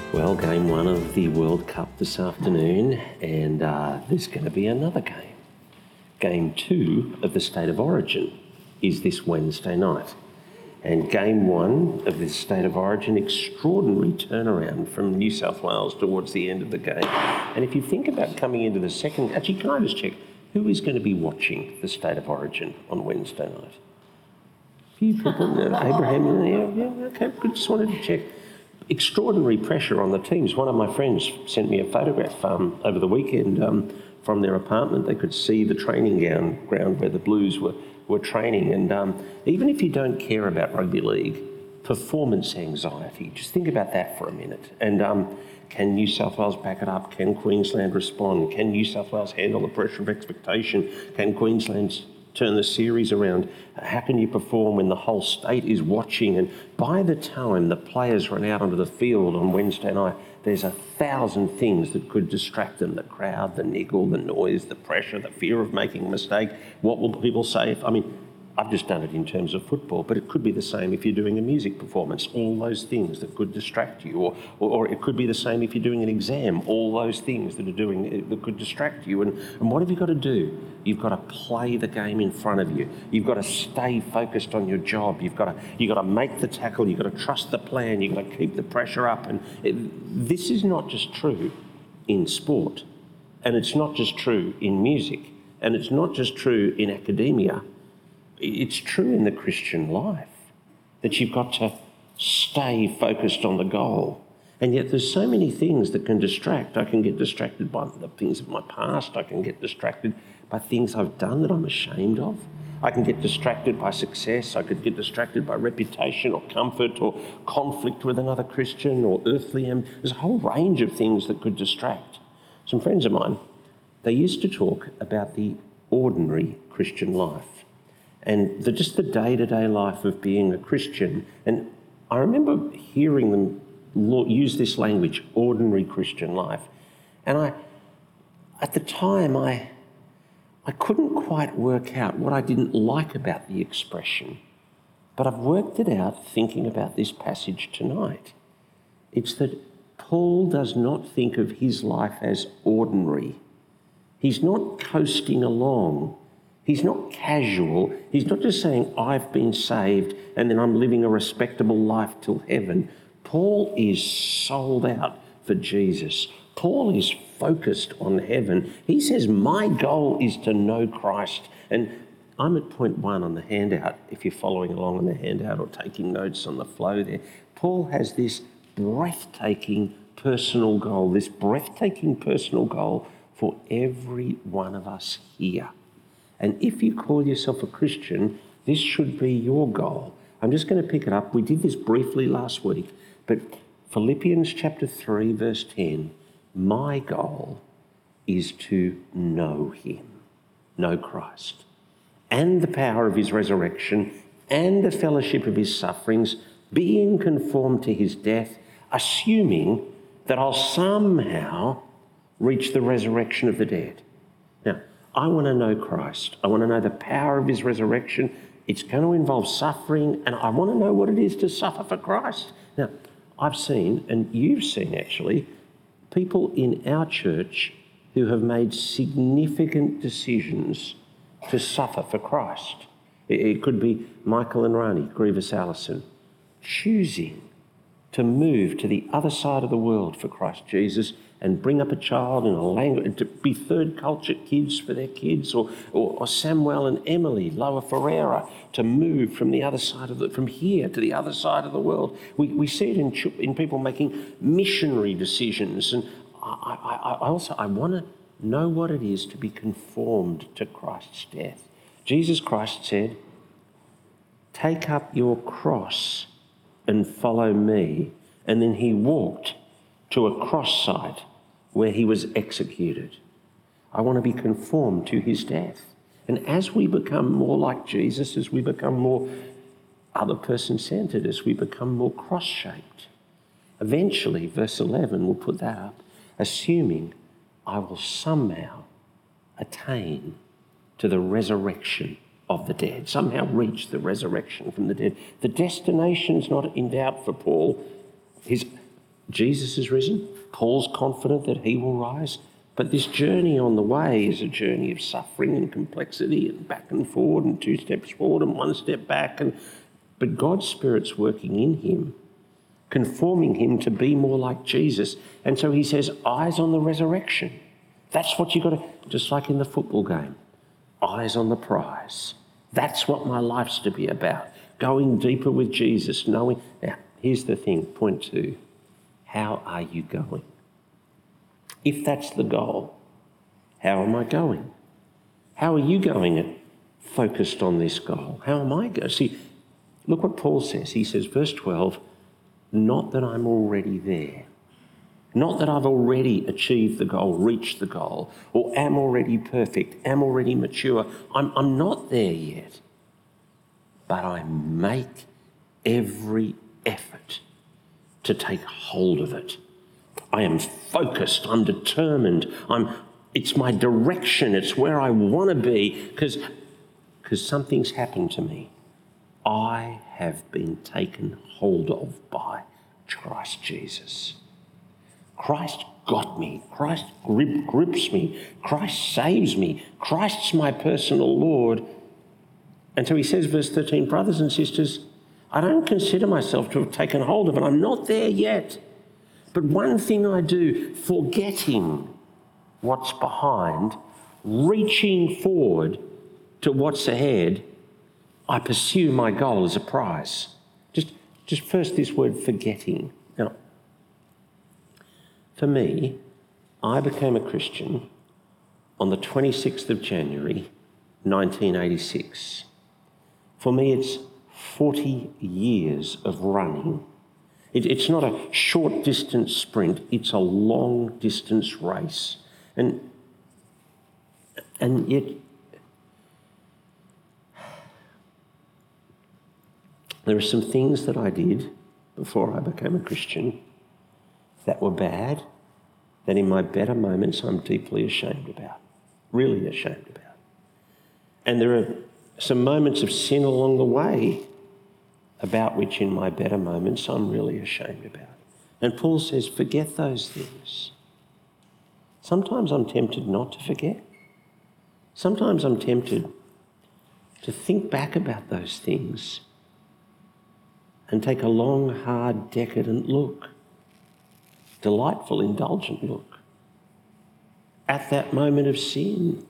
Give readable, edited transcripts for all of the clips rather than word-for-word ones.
Well, game one of the World Cup this afternoon, and there's going to be another game. Game two of the State of Origin is this Wednesday night. And game one of this State of Origin, extraordinary turnaround from New South Wales towards the end of the game. And if you think about coming into the second, actually, can I just check, who is going to be watching the State of Origin on Wednesday night? A few people, Abraham, yeah, okay, good, just wanted to check. Extraordinary pressure on the teams. One of my friends sent me a photograph over the weekend from their apartment. They could see the training ground where the Blues were training. And even if you don't care about rugby league, performance anxiety, just think about that for a minute. And can New South Wales back it up? Can Queensland respond? Can New South Wales handle the pressure of expectation? Can Queensland turn the series around? How can you perform when the whole state is watching? And by the time the players run out onto the field on Wednesday night, there's 1,000 things that could distract them. The crowd, the niggle, the noise, the pressure, the fear of making a mistake. What will people say? I've just done it in terms of football, but it could be the same if you're doing a music performance, all those things that could distract you, or it could be the same if you're doing an exam, all those things that could distract you. And what have you got to do? You've got to play the game in front of you. You've got to stay focused on your job. You've got to make the tackle. You've got to trust the plan. You've got to keep the pressure up. And this is not just true in sport, and it's not just true in music, and it's not just true in academia. It's true in the Christian life that you've got to stay focused on the goal. And yet there's so many things that can distract. I can get distracted by the things of my past. I can get distracted by things I've done that I'm ashamed of. I can get distracted by success. I could get distracted by reputation or comfort or conflict with another Christian or earthly aim. There's a whole range of things that could distract. Some friends of mine, they used to talk about the ordinary Christian life and just the day-to-day life of being a Christian. And I remember hearing them use this language, ordinary Christian life. And at the time, I couldn't quite work out what I didn't like about the expression, but I've worked it out thinking about this passage tonight. It's that Paul does not think of his life as ordinary. He's not coasting along. He's not casual. He's not just saying, I've been saved and then I'm living a respectable life till heaven. Paul is sold out for Jesus. Paul is focused on heaven. He says, my goal is to know Christ. And I'm at point 1 on the handout, if you're following along on the handout or taking notes on the flow there. Paul has this breathtaking personal goal for every one of us here. And if you call yourself a Christian, this should be your goal. I'm just going to pick it up. We did this briefly last week, but Philippians chapter 3, verse 10, my goal is to know him, know Christ, and the power of his resurrection, and the fellowship of his sufferings, being conformed to his death, assuming that I'll somehow reach the resurrection of the dead. Now, I want to know Christ. I want to know the power of his resurrection. It's going to involve suffering, and I want to know what it is to suffer for Christ. Now, I've seen, and you've seen actually, people in our church who have made significant decisions to suffer for Christ. It could be Michael and Rani, Grievous Allison, choosing to move to the other side of the world for Christ Jesus and bring up a child in a language, to be third culture kids for their kids, or Samuel and Emily, Lower Ferreira, to move from the other side from here to the other side of the world. We see it in people making missionary decisions. And I want to know what it is to be conformed to Christ's death. Jesus Christ said, take up your cross and follow me. And then he walked to a cross site where he was executed. I want to be conformed to his death. And as we become more like Jesus, as we become more other person-centered, as we become more cross-shaped, eventually, verse 11 will put that up, assuming I will somehow attain to the resurrection of the dead, somehow reach the resurrection from the dead. The destination's not in doubt for Paul. Jesus is risen. Paul's confident that he will rise. But this journey on the way is a journey of suffering and complexity and back and forward and 2 steps forward and 1 step back. But God's Spirit's working in him, conforming him to be more like Jesus. And so he says, eyes on the resurrection. That's what you've got to, just like in the football game, eyes on the prize. That's what my life's to be about, going deeper with Jesus, knowing. Now, here's the thing, point 2. How are you going? If that's the goal, how am I going? How are you going focused on this goal? How am I going? See, look what Paul says. He says, verse 12, not that I'm already there. Not that I've already achieved the goal, reached the goal, or am already perfect, am already mature. I'm not there yet. But I make every effort to take hold of it. I am focused, I'm determined, it's my direction, it's where I want to be, because something's happened to me. I have been taken hold of by Christ Jesus. Christ got me. Christ grips me. Christ saves me. Christ's my personal Lord. And so he says, verse 13, brothers and sisters, I don't consider myself to have taken hold of it. I'm not there yet. But one thing I do, forgetting what's behind, reaching forward to what's ahead, I pursue my goal as a prize. Just first this word forgetting. Now, for me, I became a Christian on the 26th of January, 1986. For me, it's 40 years of running. It's not a short distance sprint, it's a long distance race. And yet, there are some things that I did before I became a Christian that were bad, that in my better moments I'm deeply ashamed about, really ashamed about. And there are some moments of sin along the way about which in my better moments I'm really ashamed about. And Paul says, forget those things. Sometimes I'm tempted not to forget. Sometimes I'm tempted to think back about those things and take a long, hard, decadent look, delightful, indulgent look at that moment of sin.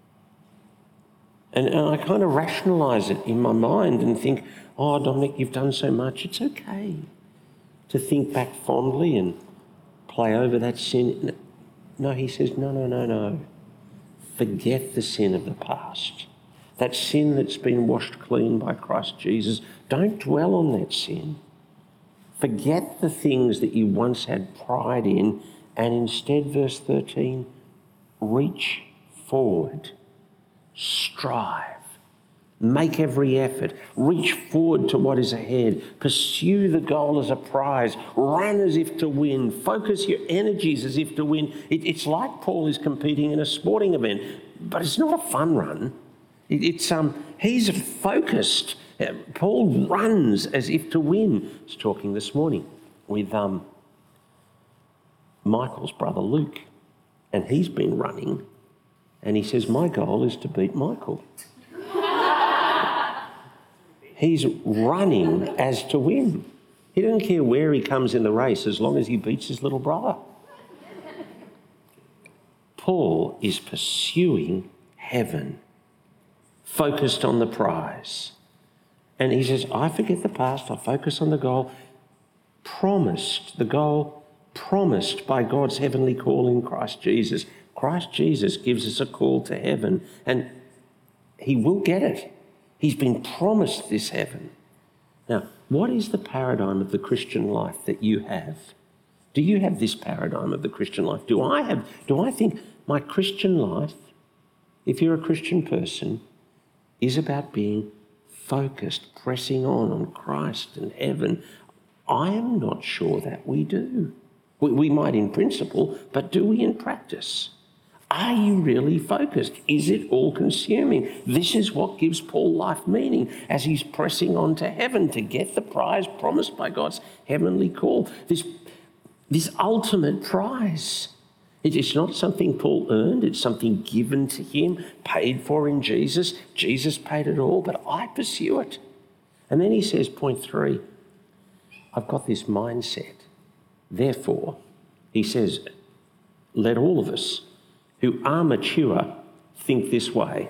And I kind of rationalise it in my mind and think, oh, Dominic, you've done so much. It's okay to think back fondly and play over that sin. No, he says, no. Forget the sin of the past. That sin that's been washed clean by Christ Jesus. Don't dwell on that sin. Forget the things that you once had pride in, and instead, verse 13, reach forward. Strive. Make every effort. Reach forward to what is ahead. Pursue the goal as a prize. Run as if to win. Focus your energies as if to win. It's like Paul is competing in a sporting event, but it's not a fun run. He's focused. Paul runs as if to win. I was talking this morning with Michael's brother Luke, and he's been running, and he says, my goal is to beat Michael. He's running as to win. He doesn't care where he comes in the race as long as he beats his little brother. Paul is pursuing heaven, focused on the prize. And he says, I forget the past, I focus on the goal promised, the goal promised by God's heavenly call in Christ Jesus. Christ Jesus gives us a call to heaven, and he will get it. He's been promised this heaven. Now, what is the paradigm of the Christian life that you have? Do you have this paradigm of the Christian life? Do I think my Christian life, if you're a Christian person, is about being focused, pressing on Christ and heaven? I am not sure that we do. We might in principle, but do we in practice? Are you really focused? Is it all-consuming? This is what gives Paul life meaning as he's pressing on to heaven to get the prize promised by God's heavenly call. this ultimate prize. It's not something Paul earned, it's something given to him, paid for in Jesus. Jesus paid it all, but I pursue it. And then he says, point 3, I've got this mindset. Therefore, he says, let all of us who are mature think this way.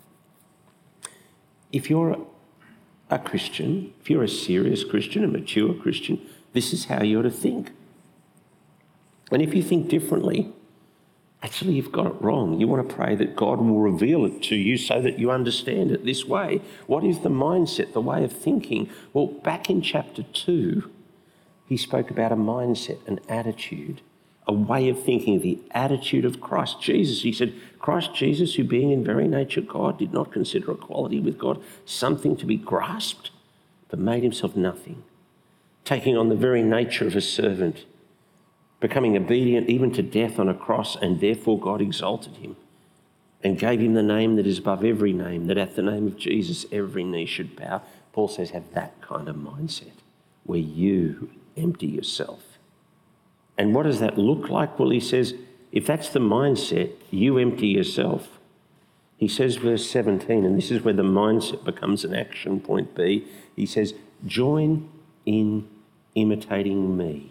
If you're a Christian, if you're a serious Christian, a mature Christian, this is how you're to think. And if you think differently, actually you've got it wrong. You want to pray that God will reveal it to you so that you understand it this way. What is the mindset, the way of thinking? Well, back in chapter 2, he spoke about a mindset, an attitude, a way of thinking, the attitude of Christ Jesus. He said, Christ Jesus, who being in very nature God, did not consider equality with God something to be grasped, but made himself nothing, taking on the very nature of a servant, becoming obedient even to death on a cross, and therefore God exalted him and gave him the name that is above every name, that at the name of Jesus every knee should bow. Paul says, have that kind of mindset where you empty yourself. And what does that look like? Well, he says, if that's the mindset, you empty yourself. He says, verse 17, and this is where the mindset becomes an action, point B. He says, join in imitating me.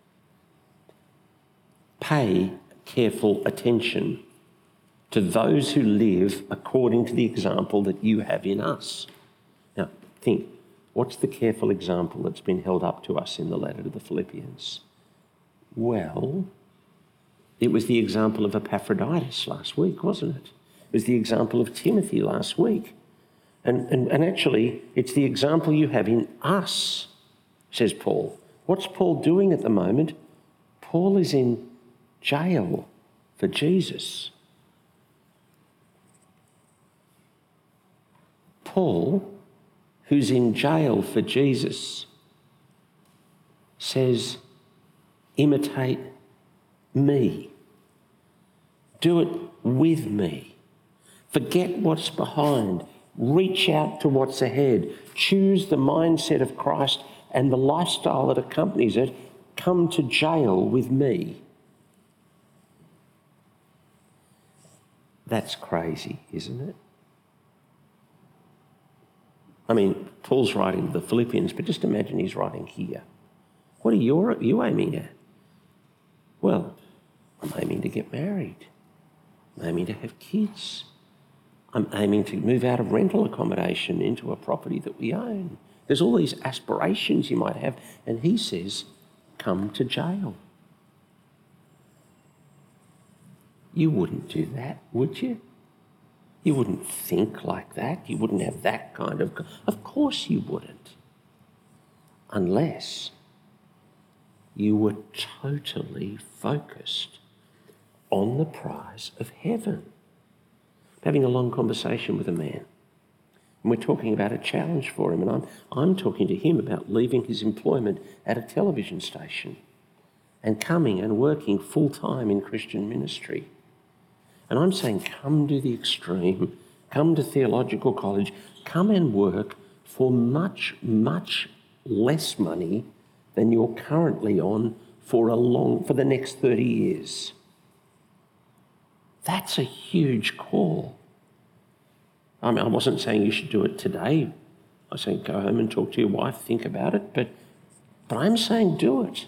Pay careful attention to those who live according to the example that you have in us. Now, think, what's the careful example that's been held up to us in the letter to the Philippians? Well, it was the example of Epaphroditus last week, wasn't it? It was the example of Timothy last week. And actually, it's the example you have in us, says Paul. What's Paul doing at the moment? Paul is in jail for Jesus. Paul, who's in jail for Jesus, says, imitate me. Do it with me. Forget what's behind. Reach out to what's ahead. Choose the mindset of Christ and the lifestyle that accompanies it. Come to jail with me. That's crazy, isn't it? I mean, Paul's writing to the Philippians, but just imagine he's writing here. What are you aiming at? Well, I'm aiming to get married. I'm aiming to have kids. I'm aiming to move out of rental accommodation into a property that we own. There's all these aspirations you might have. And he says, come to jail. You wouldn't do that, would you? You wouldn't think like that. You wouldn't have that kind of... Of course you wouldn't. Unless you were totally focused on the prize of heaven. I'm having a long conversation with a man, and we're talking about a challenge for him, and I'm talking to him about leaving his employment at a television station and coming and working full-time in Christian ministry. And I'm saying, come to the extreme, come to theological college, come and work for much, much less money than you're currently on for the next 30 years. That's a huge call. I mean, I wasn't saying you should do it today. I was saying go home and talk to your wife, think about it, but I'm saying do it.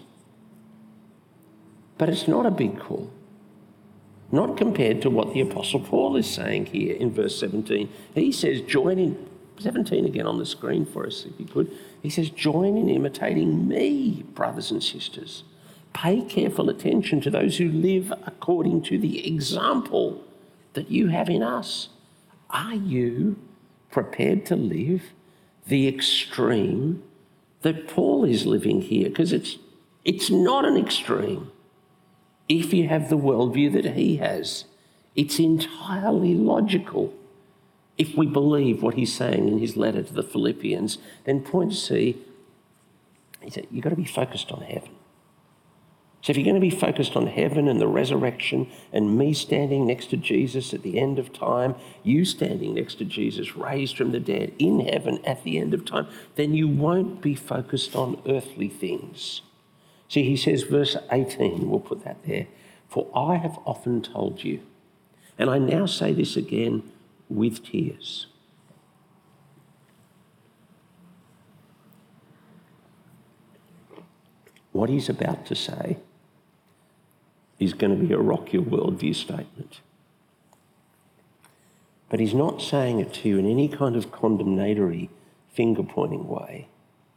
But it's not a big call. Not compared to what the Apostle Paul is saying here in verse 17. He says, join in, 17 again on the screen for us if you could. He says, join in imitating me, brothers and sisters. Pay careful attention to those who live according to the example that you have in us. Are you prepared to live the extreme that Paul is living here? Because it's not an extreme. If you have the worldview that he has, it's entirely logical. If we believe what he's saying in his letter to the Philippians, then point C, he said, you've got to be focused on heaven. So if you're going to be focused on heaven and the resurrection and me standing next to Jesus at the end of time, you standing next to Jesus raised from the dead in heaven at the end of time, then you won't be focused on earthly things. See, he says, verse 18, we'll put that there. For I have often told you, and I now say this again with tears. What he's about to say is going to be a rock your worldview statement. But he's not saying it to you in any kind of condemnatory, finger-pointing way.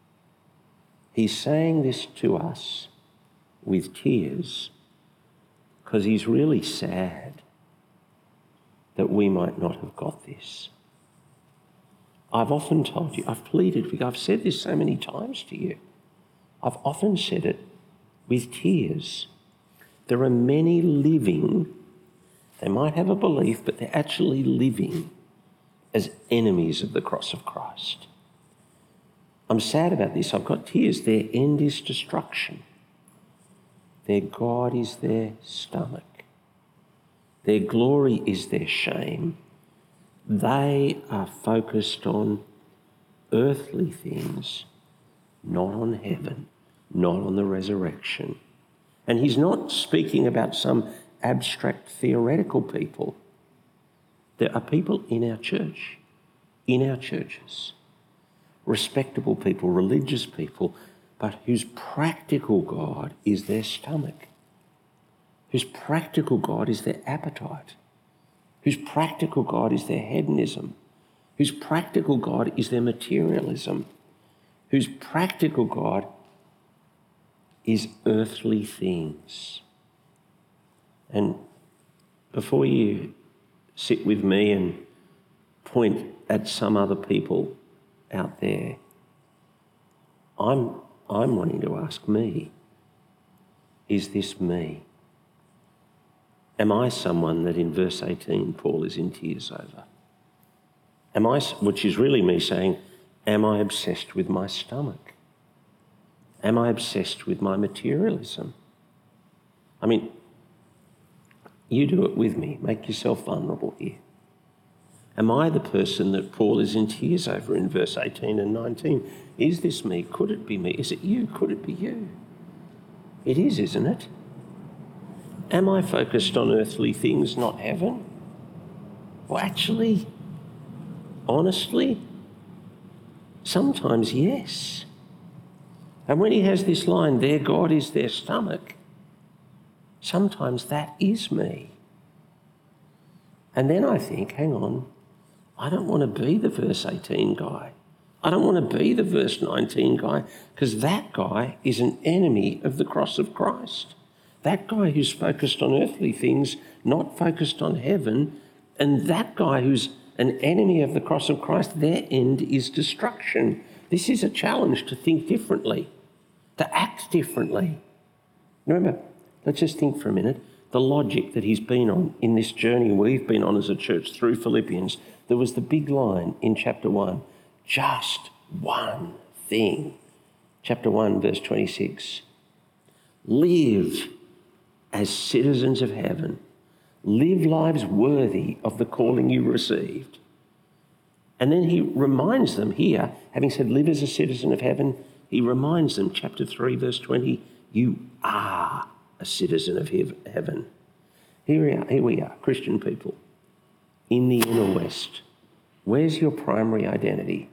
He's saying this to us with tears because he's really sad that we might not have got this. I've often told you, I've pleaded with you, I've said this so many times to you. I've often said it with tears. There are many living, they might have a belief, but they're actually living as enemies of the cross of Christ. I'm sad about this. I've got tears. Their end is destruction. Their God is their stomach. Their glory is their shame. They are focused on earthly things, not on heaven, not on the resurrection. And he's not speaking about some abstract theoretical people. There are people in our church, in our churches, respectable people, religious people, but whose practical God is their stomach, whose practical God is their appetite, whose practical God is their hedonism, whose practical God is their materialism, whose practical God is earthly things. And before you sit with me and point at some other people out there, I'm wanting to ask me, is this me? Am I someone that in verse 18 Paul is in tears over? Which is really me saying, am I obsessed with my stomach? Am I obsessed with my materialism? I mean, you do it with me. Make yourself vulnerable here. Am I the person that Paul is in tears over in verse 18 and 19? Is this me? Could it be me? Is it you? Could it be you? It is, isn't it? Am I focused on earthly things, not heaven? Well, actually, honestly, sometimes yes. And when he has this line, their God is their stomach, sometimes that is me. And then I think, hang on, I don't want to be the verse 18 guy. I don't want to be the verse 19 guy, because that guy is an enemy of the cross of Christ. That guy who's focused on earthly things, not focused on heaven, and that guy who's an enemy of the cross of Christ, their end is destruction. This is a challenge to think differently, to act differently. Remember, let's just think for a minute, the logic that he's been on in this journey we've been on as a church through Philippians. There was the big line in chapter 1, just one thing. Chapter 1, verse 26. Live as citizens of heaven. Live lives worthy of the calling you received. And then he reminds them here, having said live as a citizen of heaven, he reminds them, chapter 3, verse 20, you are a citizen of heaven. Here we are, Christian people, in the inner west. Where's your primary identity?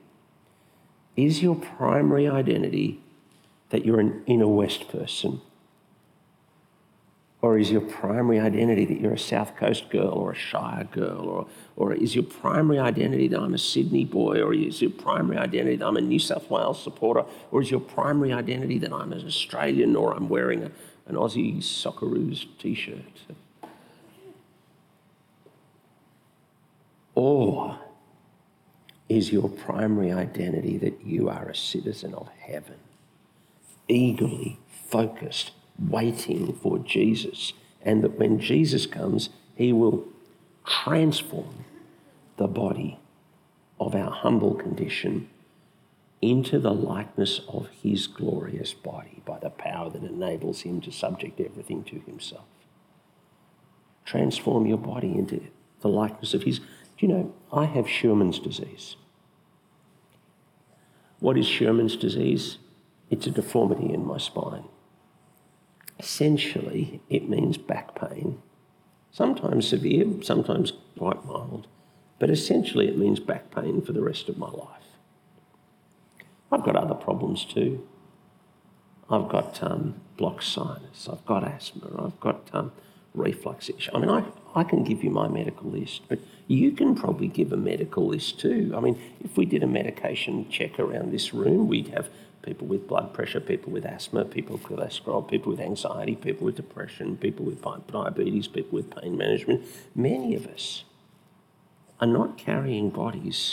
Is your primary identity that you're an inner west person? Or is your primary identity that you're a South Coast girl or a Shire girl? Or is your primary identity that I'm a Sydney boy? Or is your primary identity that I'm a New South Wales supporter? Or is your primary identity that I'm an Australian or I'm wearing an Aussie Socceroos t-shirt? Or is your primary identity that you are a citizen of heaven, eagerly focused, waiting for Jesus, and that when Jesus comes, he will transform the body of our humble condition into the likeness of his glorious body by the power that enables him to subject everything to himself. Transform your body into the likeness of his. Do you know, I have Sherman's disease. What is Sherman's disease? It's a deformity in my spine. Essentially, it means back pain, sometimes severe, sometimes quite mild, but essentially it means back pain for the rest of my life. I've got other problems too. I've got blocked sinus, I've got asthma, I've got reflux issue. I mean, I can give you my medical list, but you can probably give a medical list too. I mean, if we did a medication check around this room, we'd have people with blood pressure, people with asthma, people with cholesterol, people with anxiety, people with depression, people with diabetes, people with pain management. Many of us are not carrying bodies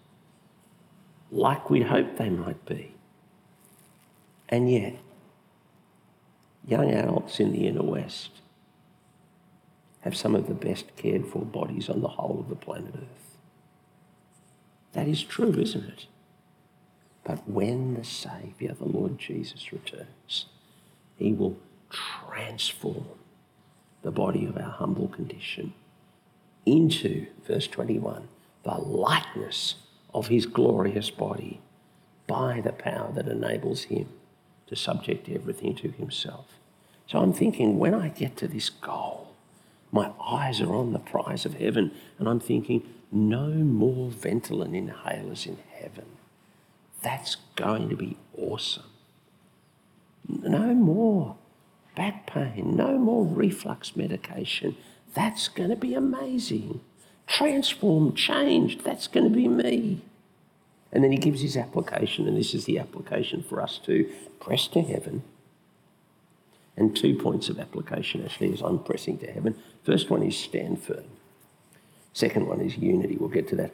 like we'd hoped they might be. And yet, young adults in the inner west have some of the best cared for bodies on the whole of the planet Earth. That is true, isn't it? But when the Saviour, the Lord Jesus, returns, he will transform the body of our humble condition into, verse 21, the likeness of his glorious body by the power that enables him to subject everything to himself. So I'm thinking, when I get to this goal, my eyes are on the prize of heaven, and I'm thinking, no more Ventolin inhalers in heaven. That's going to be awesome. No more back pain, no more reflux medication. That's going to be amazing. Transformed, changed, that's going to be me. And then he gives his application, and this is the application for us too. Press to heaven. And 2 points of application actually as I'm pressing to heaven. First one is stand firm. Second one is unity. We'll get to that.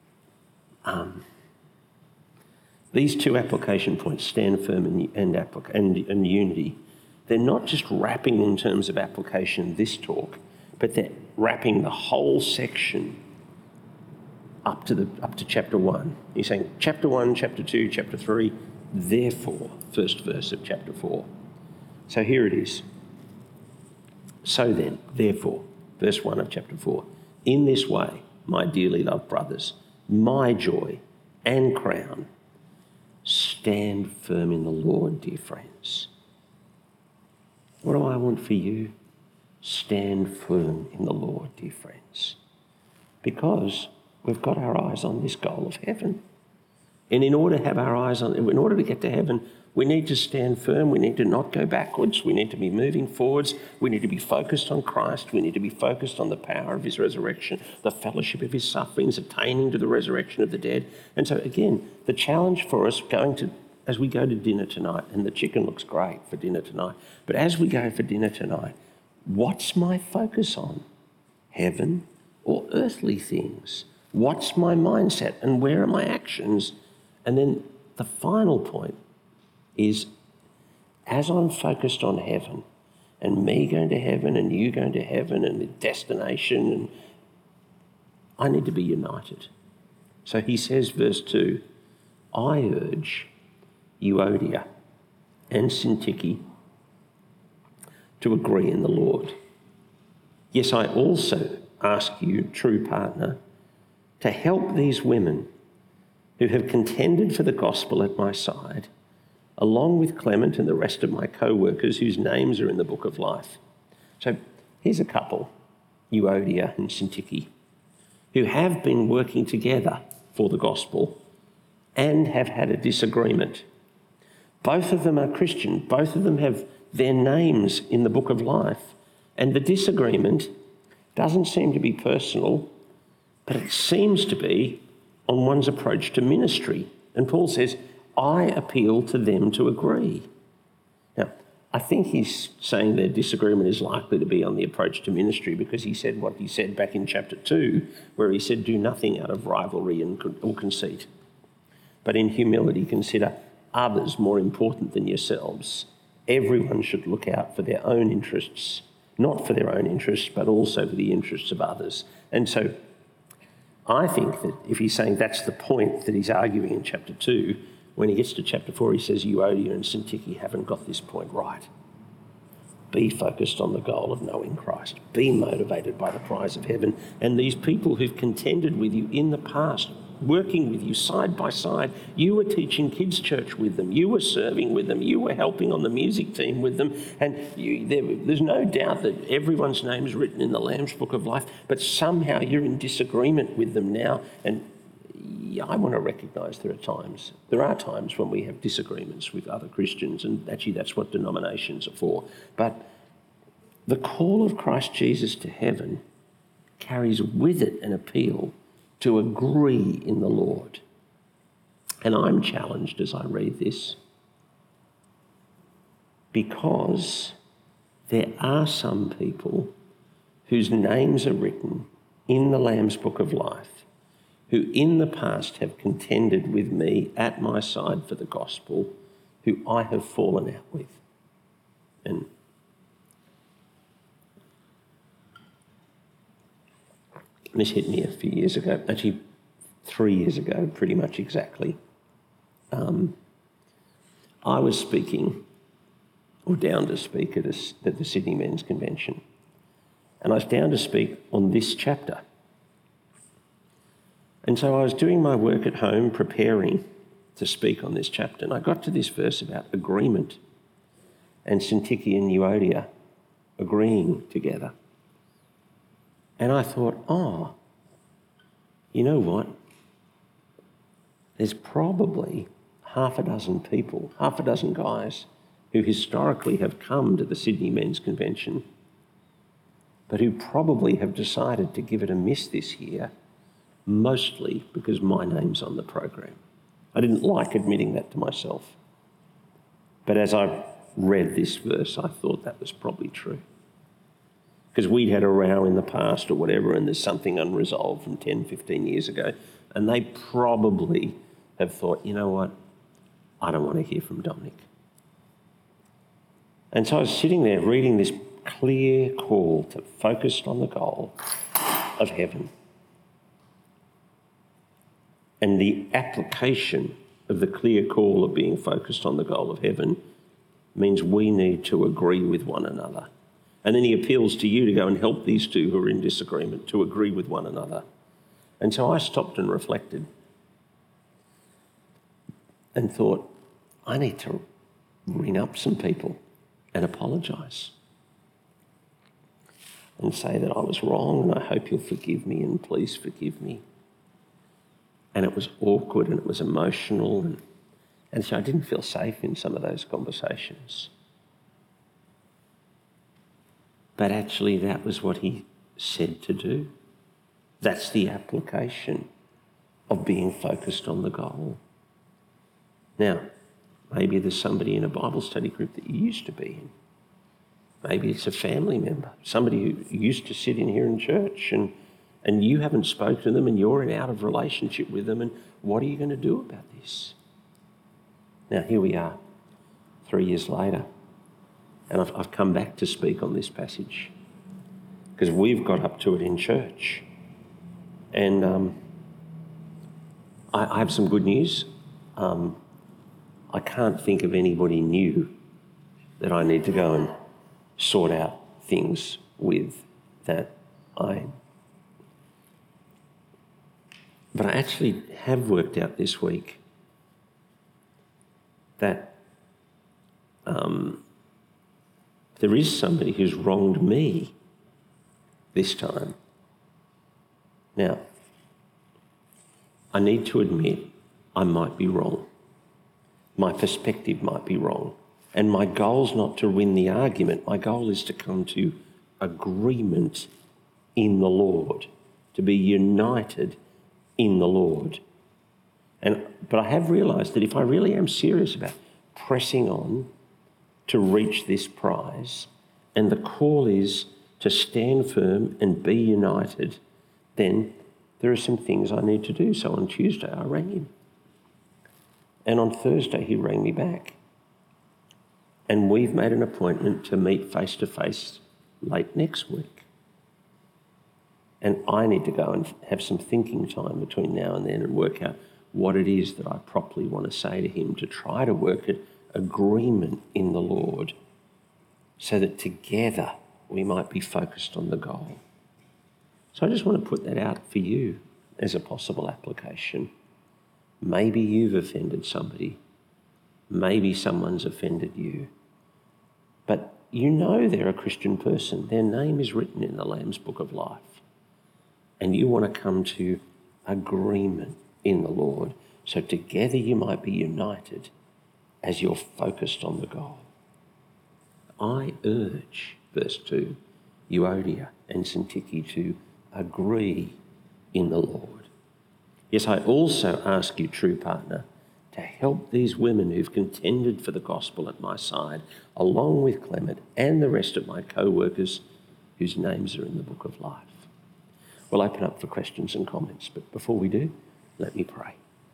These 2 application points, stand firm and unity, they're not just wrapping in terms of application this talk, but they're wrapping the whole section up to chapter 1. He's saying chapter 1, chapter 2, chapter 3, therefore, first verse of chapter 4. So here it is. So then, therefore, verse 1 of chapter 4, in this way, my dearly loved brothers, my joy and crown, stand firm in the Lord, dear friends. What do I want for you? Stand firm in the Lord, dear friends. Because we've got our eyes on this goal of heaven. And in order to have our eyes on, in order to get to heaven, we need to stand firm. We need to not go backwards. We need to be moving forwards. We need to be focused on Christ. We need to be focused on the power of his resurrection, the fellowship of his sufferings, attaining to the resurrection of the dead. And so again, the challenge for us as we go to dinner tonight, and the chicken looks great for dinner tonight, but as we go for dinner tonight, what's my focus on? Heaven or earthly things? What's my mindset and where are my actions? And then the final point is, as I'm focused on heaven and me going to heaven and you going to heaven and the destination, and I need to be united. So he says, verse 2, I urge Euodia and Syntyche to agree in the Lord. Yes, I also ask you, true partner, to help these women who have contended for the gospel at my side, along with Clement and the rest of my co-workers whose names are in the book of life. So here's a couple, Euodia and Syntyche, who have been working together for the gospel and have had a disagreement. Both of them are Christian. Both of them have their names in the book of life. And the disagreement doesn't seem to be personal, but it seems to be on one's approach to ministry. And Paul says, I appeal to them to agree. Now, I think he's saying their disagreement is likely to be on the approach to ministry, because he said what he said back in chapter 2, where he said, do nothing out of rivalry or conceit, but in humility consider others more important than yourselves. Everyone should look out for their own interests, not for their own interests, but also for the interests of others. And so I think that if he's saying that's the point that he's arguing in chapter 2, when he gets to chapter 4, he says Euodia and Syntyche haven't got this point right. Be focused on the goal of knowing Christ. Be motivated by the prize of heaven. And these people who've contended with you in the past, working with you side by side. You were teaching kids' church with them. You were serving with them. You were helping on the music team with them. And there's no doubt that everyone's name is written in the Lamb's Book of Life, but somehow you're in disagreement with them now. And I want to recognise there are times when we have disagreements with other Christians, and actually that's what denominations are for. But the call of Christ Jesus to heaven carries with it an appeal to agree in the Lord. And I'm challenged as I read this because there are some people whose names are written in the Lamb's Book of Life who in the past have contended with me at my side for the gospel, who I have fallen out with. And this hit me a few years ago, actually 3 years ago, pretty much exactly. I was speaking, or down to speak at the Sydney Men's Convention. And I was down to speak on this chapter. And so I was doing my work at home, preparing to speak on this chapter, and I got to this verse about agreement and Syntyche and Euodia agreeing together. And I thought, you know what? There's probably half a dozen people, half a dozen guys who historically have come to the Sydney Men's Convention, but who probably have decided to give it a miss this year, mostly because my name's on the program. I didn't like admitting that to myself. But as I read this verse, I thought that was probably true. Because we'd had a row in the past or whatever, and there's something unresolved from 10, 15 years ago, and they probably have thought, you know what, I don't want to hear from Dominic. And so I was sitting there reading this clear call to focus on the goal of heaven. And the application of the clear call of being focused on the goal of heaven means we need to agree with one another. And then he appeals to you to go and help these two who are in disagreement to agree with one another. And so I stopped and reflected and thought, I need to ring up some people and apologise and say that I was wrong and I hope you'll forgive me and please forgive me. And it was awkward and it was emotional and so I didn't feel safe in some of those conversations. But actually that was what he said to do. That's the application of being focused on the goal. Now, maybe there's somebody in a Bible study group that you used to be in. Maybe it's a family member, somebody who used to sit in here in church and you haven't spoken to them and you're in out of relationship with them, and what are you going to do about this? Now, here we are, 3 years later, and I've come back to speak on this passage because we've got up to it in church. And I have some good news. I can't think of anybody new that I need to go and sort out things with But I actually have worked out this week that there is somebody who's wronged me this time. Now, I need to admit I might be wrong. My perspective might be wrong. And my goal's not to win the argument. My goal is to come to agreement in the Lord, to be united in the Lord. But I have realised that if I really am serious about pressing on to reach this prize, and the call is to stand firm and be united, then there are some things I need to do. So on Tuesday I rang him. And on Thursday he rang me back. And we've made an appointment to meet face-to-face late next week. And I need to go and have some thinking time between now and then and work out what it is that I properly want to say to him to try to work at agreement in the Lord so that together we might be focused on the goal. So I just want to put that out for you as a possible application. Maybe you've offended somebody. Maybe someone's offended you. But you know they're a Christian person. Their name is written in the Lamb's Book of Life. And you want to come to agreement in the Lord so together you might be united as you're focused on the goal. I urge, verse 2, Euodia and Syntyche to agree in the Lord. Yes, I also ask you, true partner, to help these women who've contended for the gospel at my side, along with Clement and the rest of my co-workers whose names are in the Book of Life. We'll open up for questions and comments, but before we do, let me pray.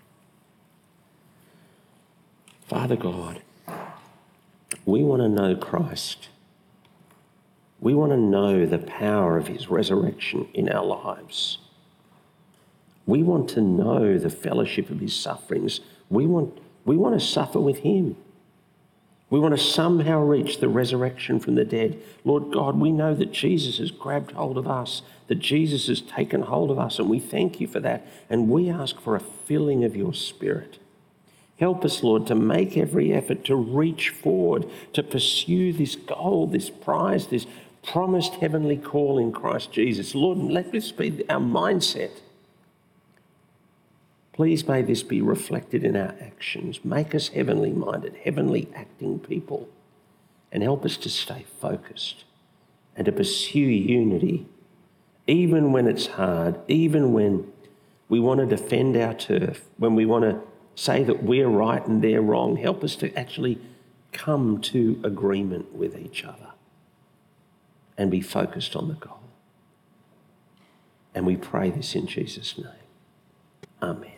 Father God, we want to know Christ. We want to know the power of his resurrection in our lives. We want to know the fellowship of his sufferings. We want to suffer with him. We want to somehow reach the resurrection from the dead. Lord God, we know that Jesus has grabbed hold of us, that Jesus has taken hold of us, and we thank you for that. And we ask for a filling of your Spirit. Help us, Lord, to make every effort to reach forward, to pursue this goal, this prize, this promised heavenly call in Christ Jesus. Lord, let this be our mindset. Please may this be reflected in our actions. Make us heavenly minded, heavenly acting people, and help us to stay focused and to pursue unity, even when it's hard, even when we want to defend our turf, when we want to say that we're right and they're wrong. Help us to actually come to agreement with each other and be focused on the goal. And we pray this in Jesus' name. Amen.